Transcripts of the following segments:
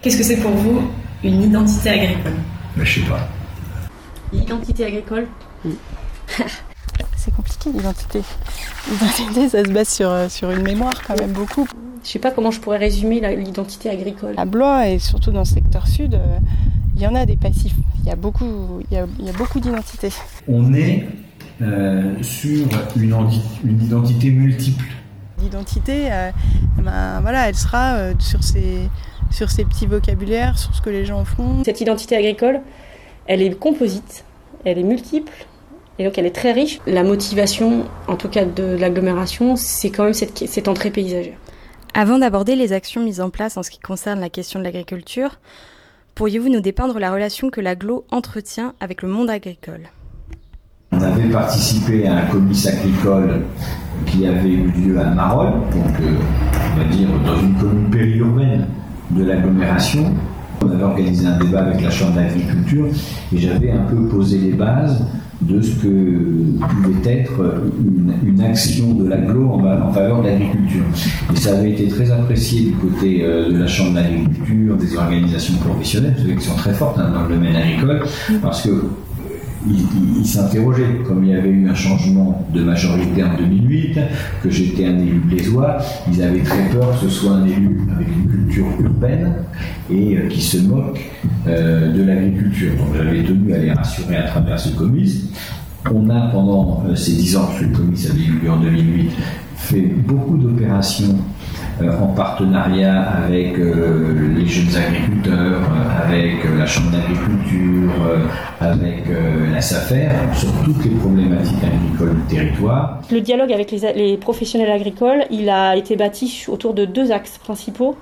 Qu'est-ce que c'est pour vous une identité agricole ? Je sais pas. L'identité agricole C'est compliqué l'identité. L'identité, ça se base sur une mémoire quand même beaucoup. Je sais pas comment je pourrais résumer l'identité agricole. À Blois et surtout dans le secteur sud, il y en a des passifs. Il y a beaucoup d'identités. On est sur une identité multiple. L'identité, elle sera sur ces petits vocabulaires, sur ce que les gens font. Cette identité agricole, elle est composite, elle est multiple. Et donc elle est très riche. La motivation, en tout cas de l'agglomération, c'est quand même cette entrée paysagère. Avant d'aborder les actions mises en place en ce qui concerne la question de l'agriculture, pourriez-vous nous dépeindre la relation que l'agglo entretient avec le monde agricole ? On avait participé à un comice agricole qui avait eu lieu à Marolles, donc on va dire dans une commune périurbaine de l'agglomération. On avait organisé un débat avec la Chambre d'agriculture et j'avais un peu posé les bases de ce que pouvait être une action de l'agglo en faveur de l'agriculture. Et ça avait été très apprécié du côté de la Chambre d'agriculture, des organisations professionnelles, vous savez, qui sont très fortes dans le domaine agricole, parce que ils s'interrogeaient, comme il y avait eu un changement de majorité en 2008, que j'étais un élu blésois, ils avaient très peur que ce soit un élu avec une culture urbaine et qui se moque de l'agriculture. Donc j'avais tenu à les rassurer à travers ce comice. On a, pendant ces 10 ans, parce que le comice avait eu lieu en 2008, fait beaucoup d'opérations en partenariat avec les jeunes agriculteurs, avec la Chambre d'agriculture, avec la SAFER, sur toutes les problématiques agricoles du territoire. Le dialogue avec les professionnels agricoles, il a été bâti autour de 2 axes principaux.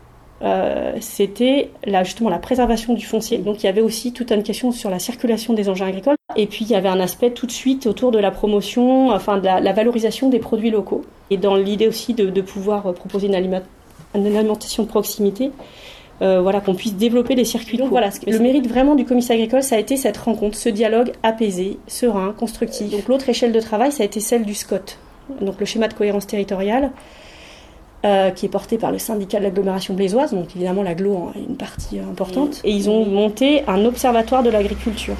C'était justement la préservation du foncier. Donc il y avait aussi toute une question sur la circulation des engins agricoles. Et puis il y avait un aspect tout de suite autour de la promotion, de la valorisation des produits locaux. Et dans l'idée aussi de pouvoir proposer une alimentation de proximité, qu'on puisse développer les circuits. Donc voilà, le mérite vraiment du comice agricole, ça a été cette rencontre, ce dialogue apaisé, serein, constructif. Donc l'autre échelle de travail, ça a été celle du SCOT, donc le schéma de cohérence territoriale, qui est porté par le syndicat de l'agglomération blésoise, donc évidemment l'agglo en est une partie importante. Et ils ont monté un observatoire de l'agriculture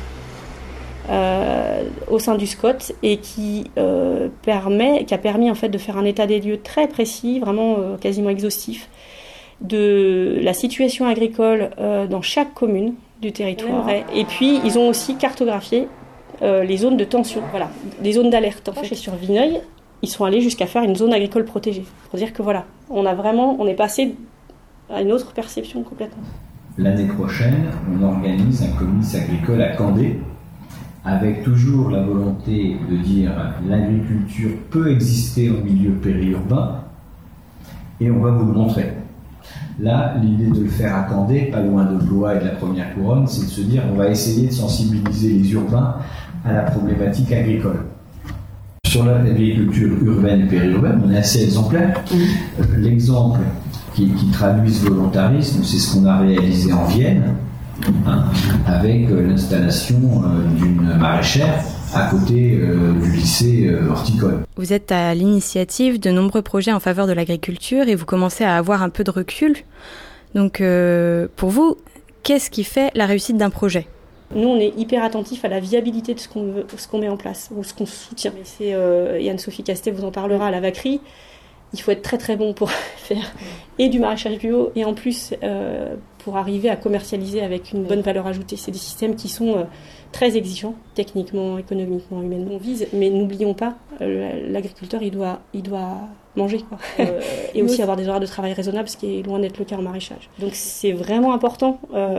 au sein du SCOT et qui a permis en fait de faire un état des lieux très précis, vraiment quasiment exhaustif, de la situation agricole dans chaque commune du territoire. Et puis ils ont aussi cartographié les zones de tension, des zones d'alerte. En fait, sur Vineuil, ils sont allés jusqu'à faire une zone agricole protégée. Pour dire que on est passé à une autre perception complètement. L'année prochaine, on organise un comice agricole à Candé, avec toujours la volonté de dire l'agriculture peut exister en milieu périurbain, et on va vous le montrer. Là, l'idée de le faire à Candé, pas loin de Blois et de la Première Couronne, c'est de se dire on va essayer de sensibiliser les urbains à la problématique agricole. Sur l'agriculture urbaine et périurbaine, on est assez exemplaire. L'exemple qui traduit ce volontarisme, c'est ce qu'on a réalisé en Vienne, avec l'installation d'une maraîchère à côté du lycée horticole. Vous êtes à l'initiative de nombreux projets en faveur de l'agriculture et vous commencez à avoir un peu de recul. Donc pour vous, qu'est-ce qui fait la réussite d'un projet ? Nous, on est hyper attentifs à la viabilité de ce qu'on met en place ou ce qu'on soutient. C'est Yann-Sophie Castet vous en parlera à la vaquerie. Il faut être très très bon pour faire et du maraîchage bio et en plus pour arriver à commercialiser avec une bonne valeur ajoutée. C'est des systèmes qui sont très exigeants, techniquement, économiquement, humainement. On vise, mais n'oublions pas, l'agriculteur, il doit manger, quoi. Et aussi avoir des horaires de travail raisonnables, ce qui est loin d'être le cas en maraîchage. Donc c'est vraiment important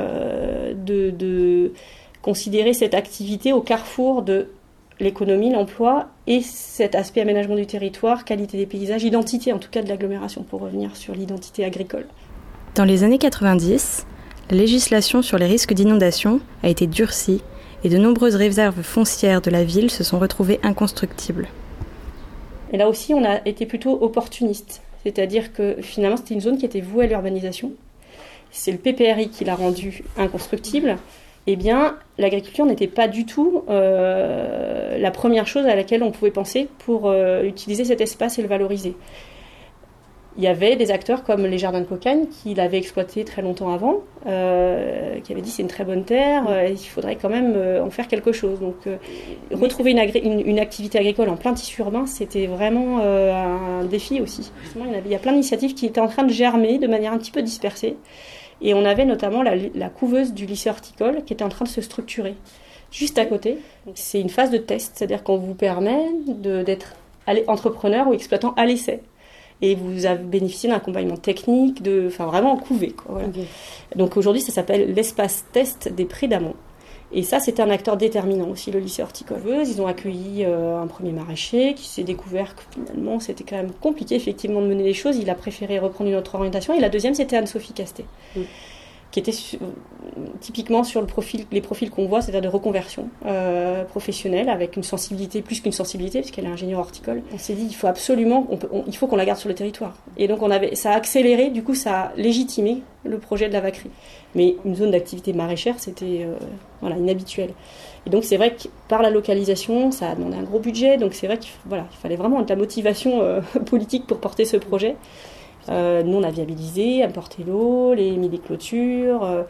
de considérer cette activité au carrefour de l'économie, l'emploi et cet aspect aménagement du territoire, qualité des paysages, identité en tout cas de l'agglomération, pour revenir sur l'identité agricole. Dans les années 90, la législation sur les risques d'inondation a été durcie et de nombreuses réserves foncières de la ville se sont retrouvées inconstructibles. Et là aussi, on a été plutôt opportuniste, c'est-à-dire que finalement c'était une zone qui était vouée à l'urbanisation. C'est le PPRI qui l'a rendue inconstructible. Eh bien, l'agriculture n'était pas du tout la première chose à laquelle on pouvait penser pour utiliser cet espace et le valoriser. il y avait des acteurs comme les jardins de Cocagne qui l'avaient exploité très longtemps avant, qui avaient dit c'est une très bonne terre, il faudrait quand même en faire quelque chose. Donc retrouver une activité agricole en plein tissu urbain, c'était vraiment un défi aussi. Justement, il y a plein d'initiatives qui étaient en train de germer de manière un petit peu dispersée. Et on avait notamment la couveuse du lycée horticole qui était en train de se structurer. Juste à côté, c'est une phase de test, c'est-à-dire qu'on vous permet d'être entrepreneur ou exploitant à l'essai. Et vous avez bénéficié d'un accompagnement technique, vraiment en couvée, quoi, voilà. Okay. Donc aujourd'hui, ça s'appelle l'espace test des Prés d'Amont. Et ça, c'était un acteur déterminant aussi, le lycée horticole. Ils ont accueilli un premier maraîcher qui s'est découvert que finalement, c'était quand même compliqué effectivement de mener les choses. Il a préféré reprendre une autre orientation. Et la deuxième, c'était Anne-Sophie Castet, qui était typiquement sur les profils qu'on voit, c'est-à-dire de reconversion professionnelle, avec une sensibilité, plus qu'une sensibilité, puisqu'elle est ingénieure horticole. On s'est dit, il faut absolument, il faut qu'on la garde sur le territoire. Et donc ça a accéléré, du coup ça a légitimé le projet de la vacrerie. Mais une zone d'activité maraîchère, c'était inhabituel. Et donc c'est vrai que par la localisation, ça a demandé un gros budget, donc c'est vrai qu'il fallait vraiment de la motivation politique pour porter ce projet. Nous, on a viabilisé, apporté l'eau, les mis des clôtures,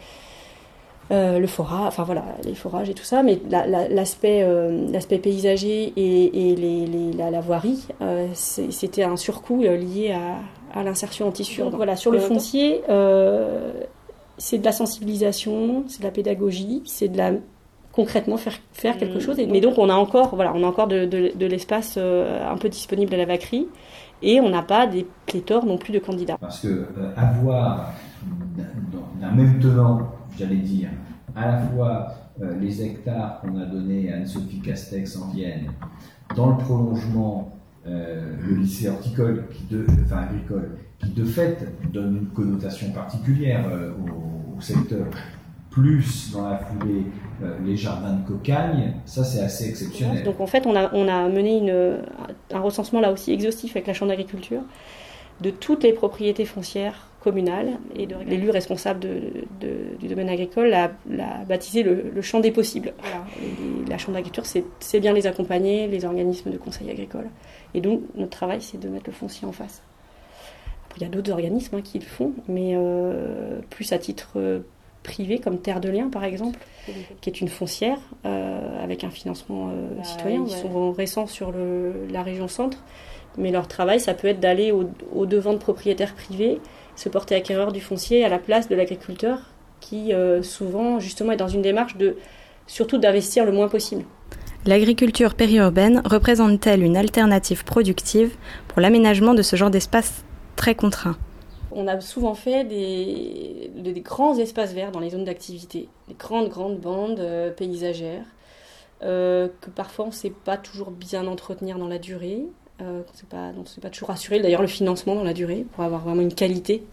le forage, les forages et tout ça, mais l'aspect paysager et la voirie, c'était un surcoût lié à l'insertion en tissu urbain. Voilà, sur le foncier, c'est de la sensibilisation, c'est de la pédagogie, c'est concrètement faire quelque chose. Mais donc on a encore de l'espace un peu disponible à la vacrerie. Et on n'a pas des pléthores non plus de candidats. Parce que avoir d'un même tenant, j'allais dire, à la fois les hectares qu'on a donnés à Anne-Sophie Castex en Vienne, dans le prolongement, le lycée horticole, agricole, qui de fait donne une connotation particulière au secteur, plus dans la foulée les jardins de Cocagne, ça c'est assez exceptionnel. Donc en fait on a mené un recensement là aussi exhaustif avec la Chambre d'agriculture de toutes les propriétés foncières communales et de l'élu responsable du domaine agricole l'a baptisé le champ des possibles. Voilà. Et la Chambre d'agriculture c'est bien les accompagner, les organismes de conseil agricole. Et donc notre travail c'est de mettre le foncier en face. Après, il y a d'autres organismes qui le font, mais plus à titre privé comme Terre de Liens par exemple, qui est une foncière avec un financement citoyen. Ils sont récents sur la région centre, mais leur travail ça peut être d'aller au devant de propriétaires privés, se porter acquéreur du foncier à la place de l'agriculteur qui souvent justement est dans une démarche surtout d'investir le moins possible. L'agriculture périurbaine représente-t-elle une alternative productive pour l'aménagement de ce genre d'espace très contraint ? On a souvent fait des grands espaces verts dans les zones d'activité, des grandes bandes paysagères, que parfois on ne sait pas toujours bien entretenir dans la durée, on ne sait pas toujours assurer d'ailleurs le financement dans la durée pour avoir vraiment une qualité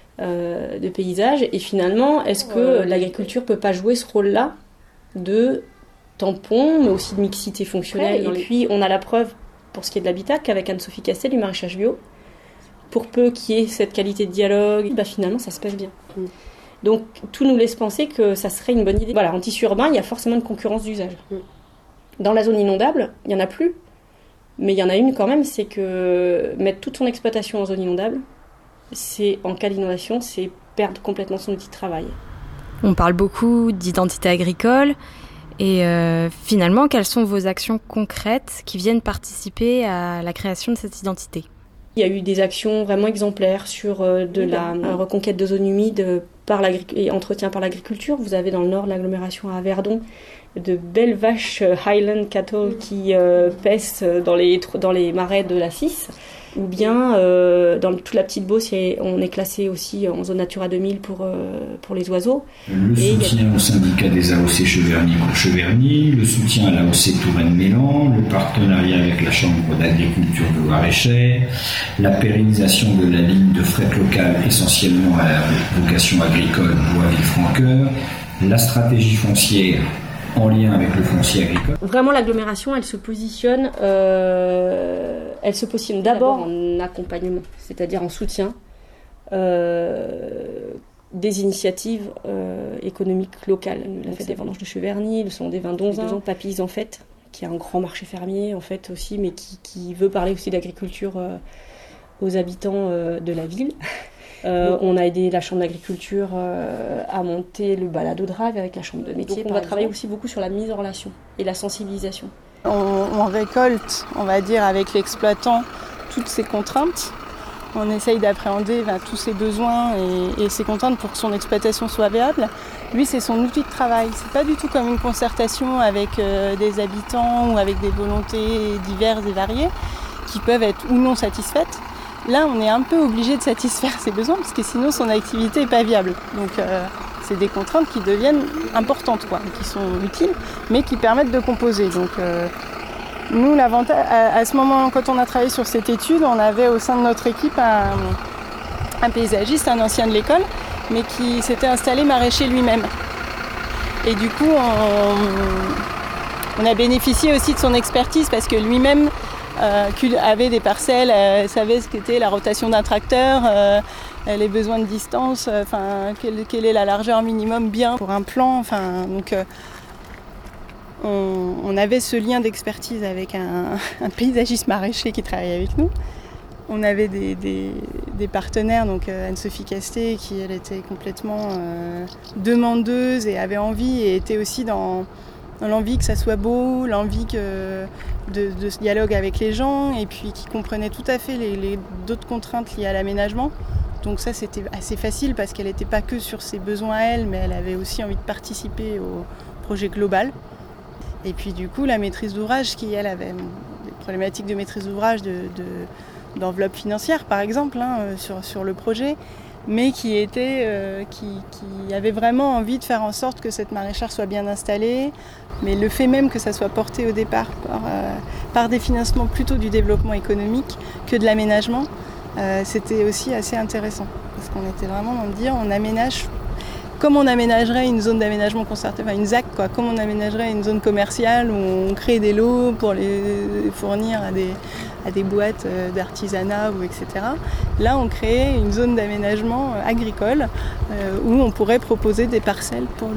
de paysage. Et finalement, est-ce que l'agriculture ne peut pas jouer ce rôle-là de tampon, mais aussi de mixité fonctionnelle ? Et puis on a la preuve, pour ce qui est de l'habitat, qu'avec Anne-Sophie Castet, du maraîchage bio, pour peu qu'il y ait cette qualité de dialogue, finalement ça se passe bien. Donc tout nous laisse penser que ça serait une bonne idée. Voilà, en tissu urbain, il y a forcément une concurrence d'usage. Dans la zone inondable, il n'y en a plus, mais il y en a une quand même, c'est que mettre toute son exploitation en zone inondable, en cas d'inondation, c'est perdre complètement son outil de travail. On parle beaucoup d'identité agricole, et finalement, quelles sont vos actions concrètes qui viennent participer à la création de cette identité ? Il y a eu des actions vraiment exemplaires sur la reconquête de zones humides et entretien par l'agriculture. Vous avez dans le nord de l'agglomération à Verdon de belles vaches Highland Cattle qui paissent dans les marais de la Cisse. Ou bien dans toute la petite Beauce, on est classé aussi en zone Natura 2000 pour les oiseaux. Le soutien au syndicat des AOC Cheverny, le soutien à l'AOC Touraine-Mélan, le partenariat avec la Chambre d'agriculture de Loir-et-Cher, la pérennisation de la ligne de fret locale essentiellement à la vocation agricole Bois-Villefranqueur, la stratégie foncière en lien avec le foncier agricole. Vraiment, l'agglomération, elle se positionne d'abord en accompagnement, c'est-à-dire en soutien des initiatives économiques locales. La fête des vendanges de Cheverny, le salon des vins d'Onzain, Papilles en fait, qui est un grand marché fermier en fait aussi, mais qui veut parler aussi d'agriculture aux habitants de la ville. On a aidé la chambre d'agriculture à monter le balado drive avec la chambre de métier. Donc on va travailler aussi beaucoup sur la mise en relation et la sensibilisation. On récolte, on va dire, avec l'exploitant toutes ces contraintes. On essaye d'appréhender tous ses besoins et ses contraintes pour que son exploitation soit viable. Lui, c'est son outil de travail. C'est pas du tout comme une concertation avec des habitants ou avec des volontés diverses et variées qui peuvent être ou non satisfaites. Là, on est un peu obligé de satisfaire ses besoins parce que sinon son activité n'est pas viable. Donc c'est des contraintes qui deviennent importantes, qui sont utiles, mais qui permettent de composer. Donc nous, l'avantage, à ce moment, quand on a travaillé sur cette étude, on avait au sein de notre équipe un paysagiste, un ancien de l'école, mais qui s'était installé maraîcher lui-même. Et du coup, on a bénéficié aussi de son expertise parce que lui-même avait des parcelles, savait ce qu'était la rotation d'un tracteur, les besoins de distance, quelle est la largeur minimum bien pour un plan. Donc, on avait ce lien d'expertise avec un paysagiste maraîcher qui travaillait avec nous. On avait des partenaires, donc Anne-Sophie Casté, qui elle était complètement demandeuse et avait envie et était aussi dans l'envie que ça soit beau, l'envie de ce dialogue avec les gens et puis qui comprenait tout à fait d'autres contraintes liées à l'aménagement. Donc ça, c'était assez facile parce qu'elle n'était pas que sur ses besoins à elle, mais elle avait aussi envie de participer au projet global. Et puis du coup, la maîtrise d'ouvrage, qui elle avait des problématiques de maîtrise d'ouvrage, d'enveloppe financière par exemple, sur le projet, mais qui avait vraiment envie de faire en sorte que cette maraîchère soit bien installée. Mais le fait même que ça soit porté au départ par des financements plutôt du développement économique que de l'aménagement, c'était aussi assez intéressant. Parce qu'on était vraiment dans le dire, on aménage comme on aménagerait une zone d'aménagement concerté, une ZAC, comme on aménagerait une zone commerciale où on crée des lots pour les fournir à des boîtes d'artisanat ou etc. Là, on crée une zone d'aménagement agricole où on pourrait proposer des parcelles pour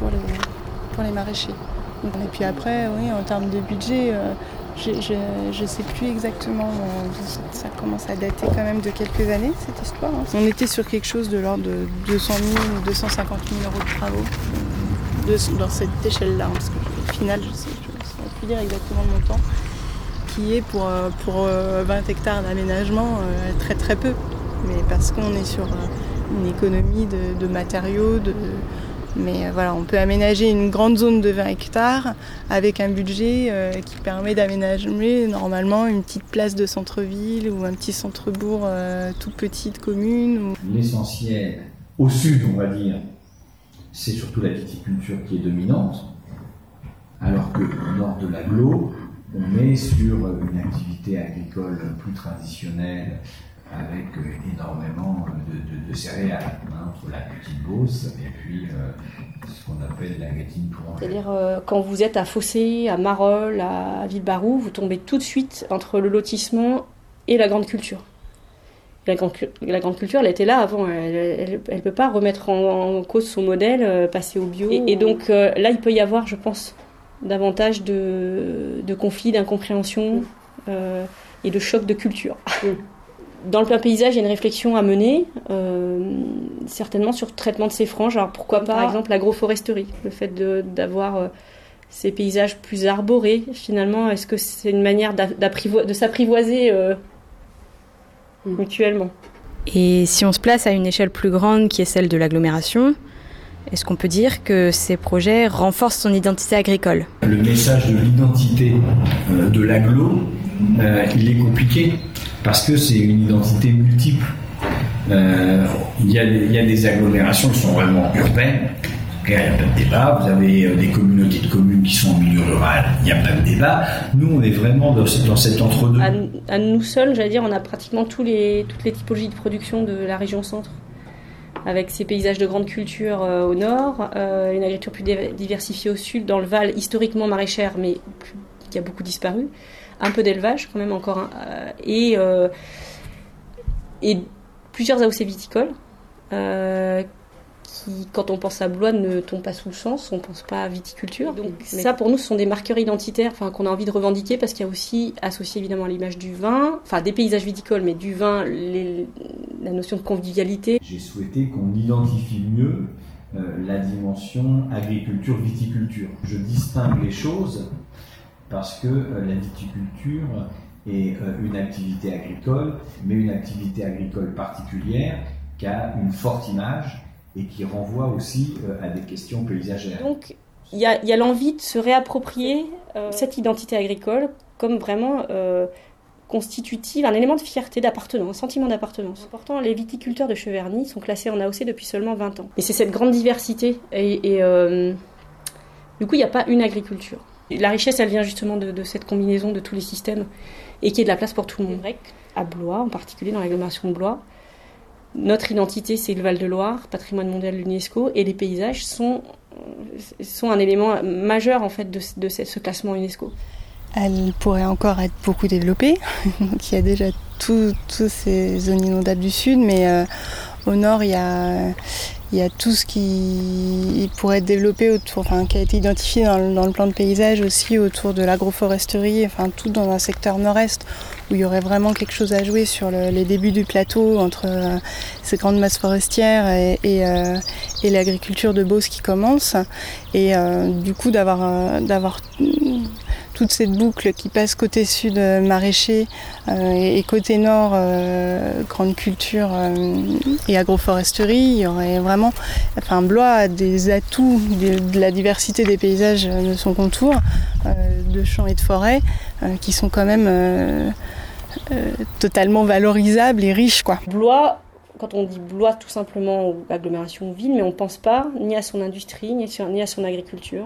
les maraîchers. Et puis après, oui, en termes de budget, je ne sais plus exactement, ça commence à dater quand même de quelques années, cette histoire. On était sur quelque chose de l'ordre de 200 000 ou 250 000 euros de travaux dans cette échelle-là, parce que au final, je ne sais plus dire exactement le montant, qui est pour 20 hectares d'aménagement très très peu, mais parce qu'on est sur une économie de matériaux, mais voilà, on peut aménager une grande zone de 20 hectares avec un budget qui permet d'aménager normalement une petite place de centre-ville ou un petit centre-bourg tout petit de commune. L'essentiel, au sud on va dire, c'est surtout la viticulture qui est dominante, alors qu'au nord de l'agglo, on est sur une activité agricole plus traditionnelle, avec énormément de céréales, entre la petite Beauce et puis ce qu'on appelle la Gâtine Tourangelle. C'est-à-dire quand vous êtes à Fossé, à Marolles, à Villebarou, vous tombez tout de suite entre le lotissement et la grande culture. La grande culture, elle était là avant, elle ne peut pas remettre en cause son modèle, passer au bio. Et donc là, il peut y avoir, je pense, davantage de conflits, d'incompréhension et de chocs de culture. Dans le plein paysage, il y a une réflexion à mener, certainement sur le traitement de ces franges. Alors pourquoi pas, par exemple, l'agroforesterie, le fait d'avoir ces paysages plus arborés, finalement, est-ce que c'est une manière de s'apprivoiser mutuellement? Et si on se place à une échelle plus grande qui est celle de l'agglomération, est-ce qu'on peut dire que ces projets renforcent son identité agricole? Le message de l'identité de l'agglo, il est compliqué parce que c'est une identité multiple. Il y a des agglomérations qui sont vraiment urbaines. Il n'y a pas de débat. Vous avez des communautés de communes qui sont en milieu rural. Il n'y a pas de débat. Nous, on est vraiment dans cet entre-deux. À nous seuls, j'allais dire, on a pratiquement toutes les typologies de production de la région centre, avec ces paysages de grande culture au nord, une agriculture plus diversifiée au sud, dans le Val, historiquement maraîchère, mais qui a beaucoup disparu, un peu d'élevage quand même encore, et plusieurs AOC viticoles qui, quand on pense à Blois, ne tombe pas sous le sens, on ne pense pas à viticulture. Donc ça, pour nous, ce sont des marqueurs identitaires qu'on a envie de revendiquer parce qu'il y a aussi, associé évidemment à l'image du vin, enfin des paysages viticoles, mais du vin, la notion de convivialité. J'ai souhaité qu'on identifie mieux la dimension agriculture-viticulture. Je distingue les choses parce que la viticulture est une activité agricole, mais une activité agricole particulière qui a une forte image et qui renvoie aussi à des questions paysagères. Donc il y a l'envie de se réapproprier cette identité agricole comme vraiment constitutive, un élément de fierté, d'appartenance, un sentiment d'appartenance. Pourtant, les viticulteurs de Cheverny sont classés en AOC depuis seulement 20 ans. Et c'est cette grande diversité. Et du coup, il n'y a pas une agriculture. La richesse, elle vient justement de cette combinaison de tous les systèmes et qui est de la place pour tout le monde. À Blois, en particulier dans l'agglomération de Blois, notre identité, c'est le Val-de-Loire, patrimoine mondial de l'UNESCO, et les paysages sont un élément majeur en fait de ce classement UNESCO. Elle pourrait encore être beaucoup développée. Donc, il y a déjà toutes ces zones inondables du sud, mais au nord, il y a tout ce qui pourrait être développé autour, qui a été identifié dans le plan de paysage aussi autour de l'agroforesterie, tout dans un secteur nord-est où il y aurait vraiment quelque chose à jouer sur les débuts du plateau entre ces grandes masses forestières et l'agriculture de Beauce qui commence. Et du coup d'avoir toute cette boucle qui passe côté sud maraîcher et côté nord grande culture et agroforesterie, il y aurait vraiment, Blois a des atouts de la diversité des paysages de son contour, de champs et de forêts, qui sont quand même totalement valorisables et riches, quoi. Blois, quand on dit Blois tout simplement ou agglomération ville, mais on ne pense pas ni à son industrie ni à son agriculture.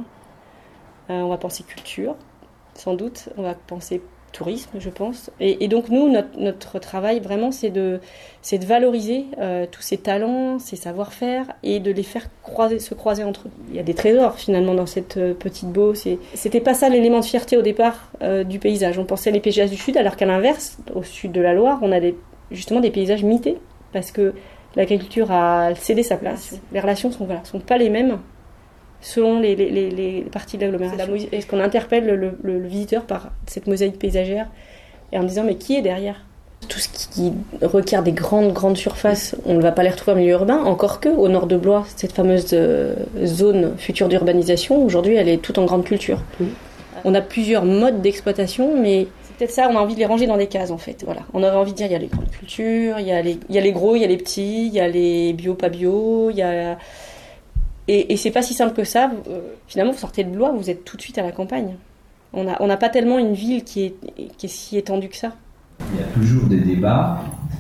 On va penser culture. Sans doute, on va penser tourisme, je pense. Et donc nous, notre travail vraiment, c'est de valoriser tous ces talents, ces savoir-faire et de les faire se croiser entre eux. Il y a des trésors finalement dans cette petite Beauce. C'était pas ça l'élément de fierté au départ du paysage. On pensait les paysages du sud, alors qu'à l'inverse, au sud de la Loire, on a justement des paysages mités parce que l'agriculture a cédé sa place. Les relations sont pas les mêmes selon les parties de l'agglomération. Est-ce qu'on interpelle le visiteur par cette mosaïque paysagère et en disant mais qui est derrière ? Tout ce qui requiert des grandes surfaces, on ne va pas les retrouver en milieu urbain, encore que au nord de Blois, cette fameuse zone future d'urbanisation, aujourd'hui elle est toute en grande culture. Oui. On a plusieurs modes d'exploitation, mais c'est peut-être ça, on a envie de les ranger dans des cases en fait. Voilà. On aurait envie de dire il y a les grandes cultures, il y a les gros, il y a les petits, il y a les bio, pas bio, il y a... Et c'est pas si simple que ça. Finalement, vous sortez de Blois, vous êtes tout de suite à la campagne. On n'a pas tellement une ville qui est si étendue que ça. Il y a toujours des débats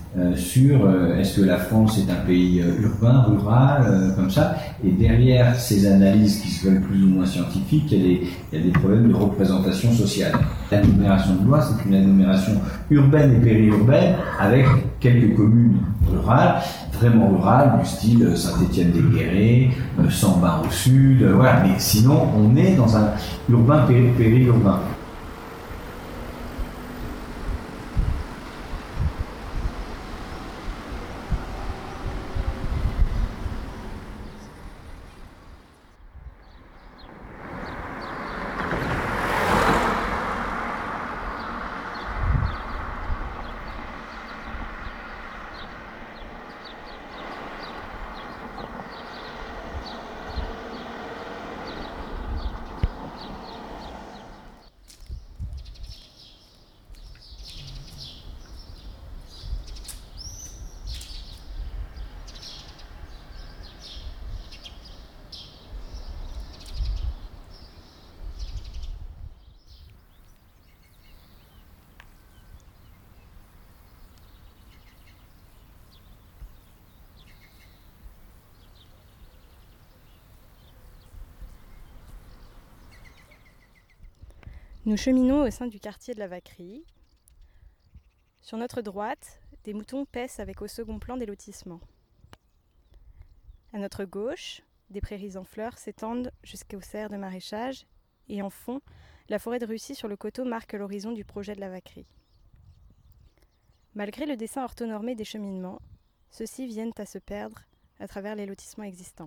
sur est-ce que la France est un pays urbain, rural, comme ça. Et derrière ces analyses qui se veulent plus ou moins scientifiques, il y a des problèmes de représentation sociale. L'agglomération de Blois, c'est une agglomération urbaine et périurbaine avec quelques communes rurales, vraiment rurales, du style Saint-Étienne-des-Guérets, Sambin au sud, voilà. Mais sinon, on est dans un urbain périurbain. Nous cheminons au sein du quartier de la Vacquerie. Sur notre droite, des moutons paissent avec au second plan des lotissements. À notre gauche, des prairies en fleurs s'étendent jusqu'aux serres de maraîchage et en fond, la forêt de Russie sur le coteau marque l'horizon du projet de la Vacquerie. Malgré le dessin orthonormé des cheminements, ceux-ci viennent à se perdre à travers les lotissements existants.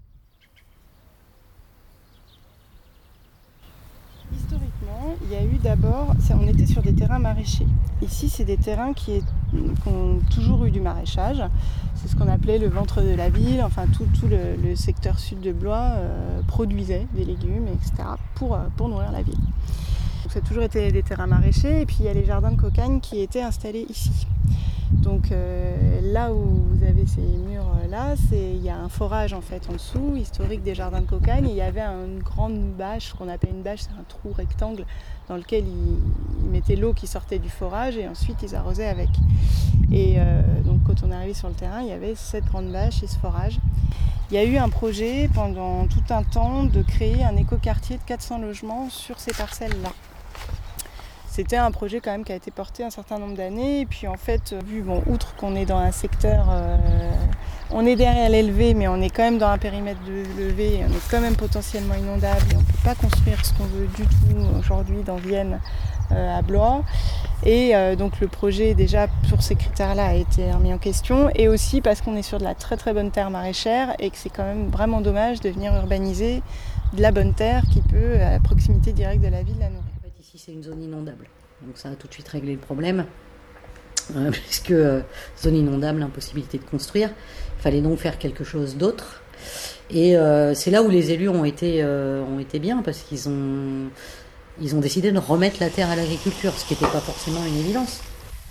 Historiquement, il y a eu d'abord, on était sur des terrains maraîchers. Ici, c'est des terrains qui ont toujours eu du maraîchage. C'est ce qu'on appelait le ventre de la ville. Enfin, tout le secteur sud de Blois produisait des légumes, etc. pour nourrir la ville. Donc, ça a toujours été des terrains maraîchers. Et puis, il y a les jardins de cocagne qui étaient installés ici. Donc là où vous avez ces murs-là, il y a un forage en fait en dessous, historique des jardins de cocagne. Et il y avait une grande bâche, ce qu'on appelle une bâche, c'est un trou rectangle dans lequel ils mettaient l'eau qui sortait du forage et ensuite ils arrosaient avec. Et donc quand on est arrivé sur le terrain, il y avait cette grande bâche et ce forage. Il y a eu un projet pendant tout un temps de créer un écoquartier de 400 logements sur ces parcelles-là. C'était un projet quand même qui a été porté un certain nombre d'années. Et puis en fait, outre qu'on est dans un secteur, on est derrière l'élevé, mais on est quand même dans un périmètre de levé, on est quand même potentiellement inondable et on ne peut pas construire ce qu'on veut du tout aujourd'hui dans Vienne à Blois. Et donc le projet déjà pour ces critères-là a été remis en question. Et aussi parce qu'on est sur de la très très bonne terre maraîchère et que c'est quand même vraiment dommage de venir urbaniser de la bonne terre qui peut, à proximité directe de la ville, la nourrir. Ici, c'est une zone inondable. Donc ça a tout de suite réglé le problème. Puisque zone inondable, impossibilité de construire. Il fallait donc faire quelque chose d'autre. Et c'est là où les élus ont été bien, parce qu'ils ont décidé de remettre la terre à l'agriculture, ce qui n'était pas forcément une évidence.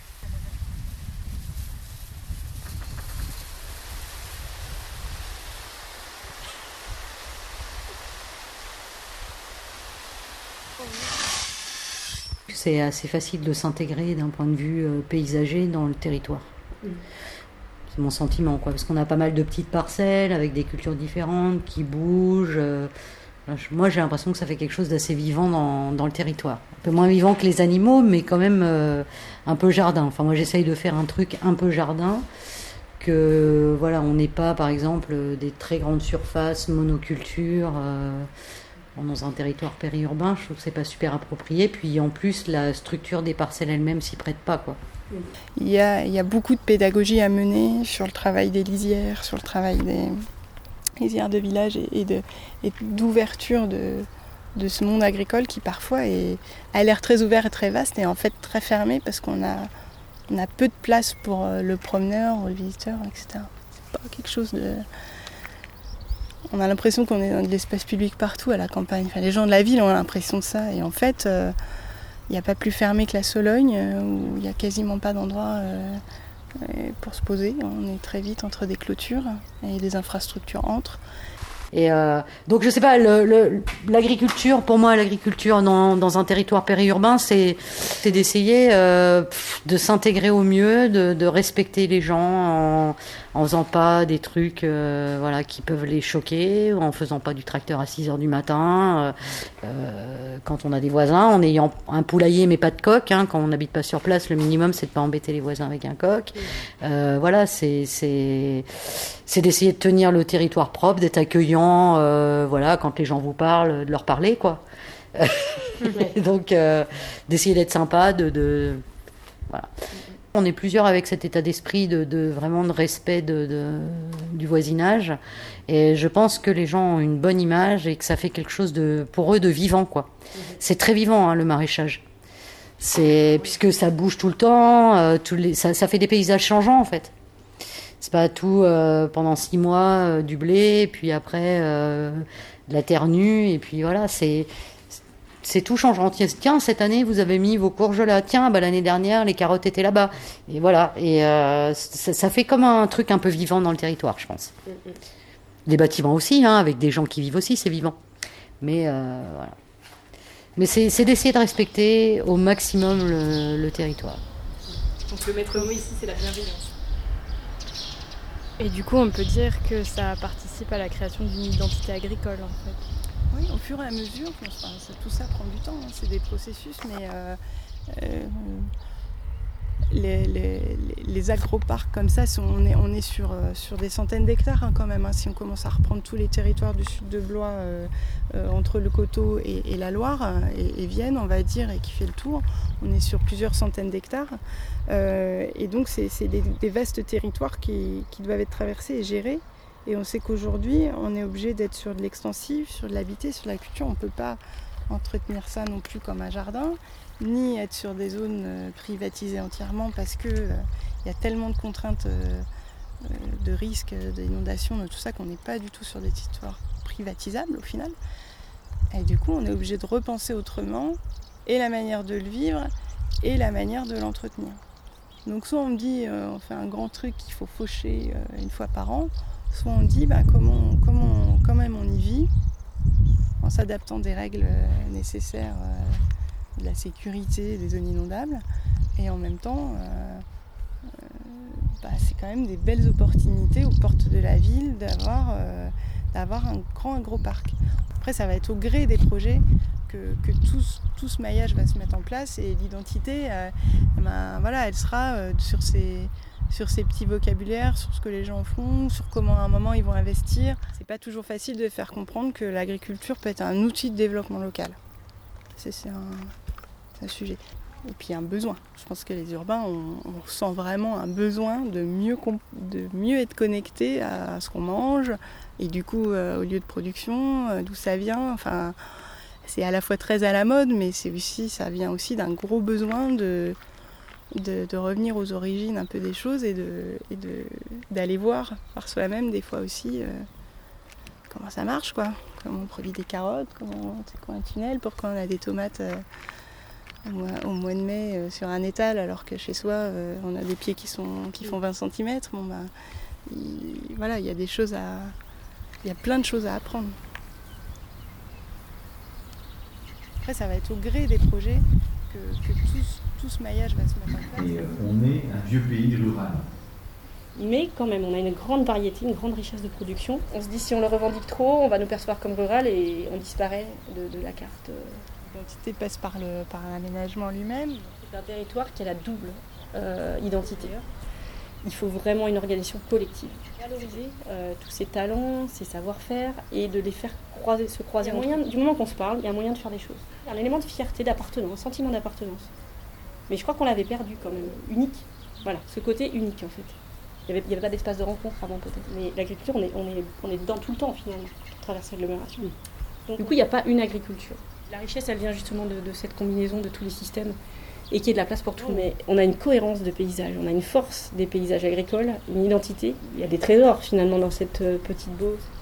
C'est assez facile de s'intégrer d'un point de vue paysager dans le territoire. C'est mon sentiment, parce qu'on a pas mal de petites parcelles avec des cultures différentes qui bougent. Moi, j'ai l'impression que ça fait quelque chose d'assez vivant dans le territoire. Un peu moins vivant que les animaux, mais quand même un peu jardin. Enfin, moi, j'essaye de faire un truc un peu jardin, que voilà, on n'est pas, par exemple, des très grandes surfaces, monoculture. Dans un territoire périurbain, je trouve que c'est pas super approprié. Puis en plus, la structure des parcelles elles-mêmes s'y prête pas, quoi. Il y a beaucoup de pédagogie à mener sur le travail des lisières, sur le travail des lisières de village et d'ouverture de ce monde agricole qui parfois a l'air très ouvert et très vaste et en fait très fermé parce qu'on a peu de place pour le promeneur, le visiteur, etc. C'est pas quelque chose de... On a l'impression qu'on est dans de l'espace public partout à la campagne. Enfin, les gens de la ville ont l'impression de ça. Et en fait, il n'y a pas plus fermé que la Sologne, où il n'y a quasiment pas d'endroit pour se poser. On est très vite entre des clôtures et des infrastructures entre. Et donc je sais pas, l'agriculture, pour moi l'agriculture dans un territoire périurbain, c'est d'essayer de s'intégrer au mieux, de respecter les gens en faisant pas des trucs qui peuvent les choquer, en faisant pas du tracteur à 6h du matin, quand on a des voisins, en ayant un poulailler mais pas de coq, quand on n'habite pas sur place, le minimum c'est de pas embêter les voisins avec un coq. C'est d'essayer de tenir le territoire propre, d'être accueillant, quand les gens vous parlent, de leur parler, quoi. Donc, d'essayer d'être sympa, voilà. On est plusieurs avec cet état d'esprit vraiment de respect du voisinage. Et je pense que les gens ont une bonne image et que ça fait quelque chose pour eux de vivant, quoi. C'est très vivant, le maraîchage. Puisque ça bouge tout le temps, ça fait des paysages changeants, en fait. C'est pas tout pendant 6 mois du blé, et puis après de la terre nue, et puis voilà, c'est tout changeant. Tiens, cette année vous avez mis vos courges là, tiens, l'année dernière les carottes étaient là-bas, et voilà, et ça fait comme un truc un peu vivant dans le territoire, je pense. Les bâtiments aussi, avec des gens qui vivent aussi, c'est vivant. Mais voilà. Mais c'est d'essayer de respecter au maximum le territoire. Donc le maître mot ici, c'est la bienveillance. Et du coup, on peut dire que ça participe à la création d'une identité agricole, en fait. Oui, au fur et à mesure, tout ça prend du temps, c'est des processus, mais les agroparcs comme ça, on est sur des centaines d'hectares quand même. Si on commence à reprendre tous les territoires du sud de Blois, entre le Coteau et la Loire, et Vienne, on va dire, et qui fait le tour, on est sur plusieurs centaines d'hectares. Et donc c'est des vastes territoires qui doivent être traversés et gérés. Et on sait qu'aujourd'hui, on est obligé d'être sur de l'extensif, sur de l'habité, sur de la culture. On ne peut pas entretenir ça non plus comme un jardin, ni être sur des zones privatisées entièrement parce qu'il y a tellement de contraintes de risques, d'inondations, de tout ça, qu'on n'est pas du tout sur des territoires privatisables au final. Et du coup, on est obligé de repenser autrement et la manière de le vivre et la manière de l'entretenir. Donc soit on me dit on fait un grand truc qu'il faut faucher une fois par an, soit on dit comment même on y vit en s'adaptant des règles nécessaires de la sécurité des zones inondables et en même temps c'est quand même des belles opportunités aux portes de la ville d'avoir un gros parc. Après ça va être au gré des projets que tout ce maillage va se mettre en place et l'identité elle sera sur ces petits vocabulaires, sur ce que les gens font, sur comment à un moment ils vont investir. C'est pas toujours facile de faire comprendre que l'agriculture peut être un outil de développement local. C'est un sujet. Et puis un besoin. Je pense que les urbains, on ressent vraiment un besoin de mieux être connectés à ce qu'on mange et du coup au lieu de production, d'où ça vient. Enfin, c'est à la fois très à la mode, mais ça vient aussi d'un gros besoin de revenir aux origines un peu des choses et d'aller voir par soi-même des fois aussi comment ça marche, quoi. Comment on produit des carottes, c'est quoi un tunnel, pourquoi on a des tomates au mois de mai sur un étal alors que chez soi on a des pieds qui font 20 cm. Il y a il y a plein de choses à apprendre. Après ça va être au gré des projets que tout ce maillage va se mettre en place. Et on est un vieux pays rural. Mais quand même, on a une grande variété, une grande richesse de production. On se dit si on le revendique trop, on va nous percevoir comme rural et on disparaît de la carte. L'identité passe par l'aménagement lui-même. C'est un territoire qui a la double identité. Il faut vraiment une organisation collective. Valoriser tous ces talents, ces savoir-faire et de les faire se croiser. Du moment qu'on se parle, il y a un moyen de faire des choses. Il y a un élément de fierté, d'appartenance, un sentiment d'appartenance. Mais je crois qu'on l'avait perdu quand même, unique. Voilà, ce côté unique en fait. Il n'y avait pas d'espace de rencontre avant peut-être. Mais l'agriculture, on est dedans tout le temps finalement, à travers cette agglomération. Donc, du coup, il n'y a pas une agriculture. La richesse, elle vient justement de cette combinaison de tous les systèmes et qui est de la place pour tout. Mais on a une cohérence de paysage, on a une force des paysages agricoles, une identité. Il y a des trésors finalement dans cette petite Beauce.